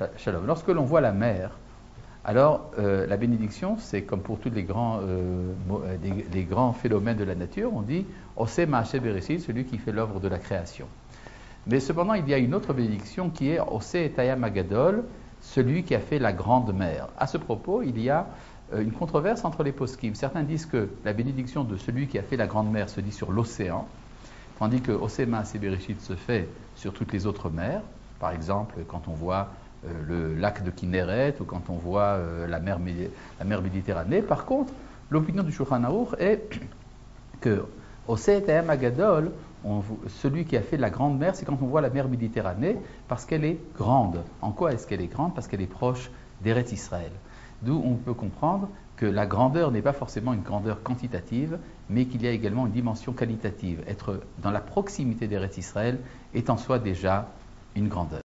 Shalom. Lorsque l'on voit la mer, alors la bénédiction, c'est comme pour tous les grands phénomènes de la nature, on dit Oseh Ma'aseh Bereshit, celui qui fait l'œuvre de la création. Mais cependant, il y a une autre bénédiction qui est Oseh et Hayam Agadol, celui qui a fait la grande mer. À ce propos, il y a une controverse entre les poskim. Certains disent que la bénédiction de celui qui a fait la grande mer se dit sur l'océan, tandis que Oseh Ma'aseh Bereshit se fait sur toutes les autres mers. Par exemple, quand on voit le lac de Kinneret ou quand on voit la mer Méditerranée. Par contre, l'opinion du Shulchan Aruch est que Oseh et Hayam Agadol, celui qui a fait la grande mer, c'est quand on voit la mer Méditerranée, parce qu'elle est grande. En quoi est-ce qu'elle est grande? Parce qu'elle est proche d'Eretz Israël. D'où on peut comprendre que la grandeur n'est pas forcément une grandeur quantitative, mais qu'il y a également une dimension qualitative. Être dans la proximité d'Eretz Israël est en soi déjà une grandeur.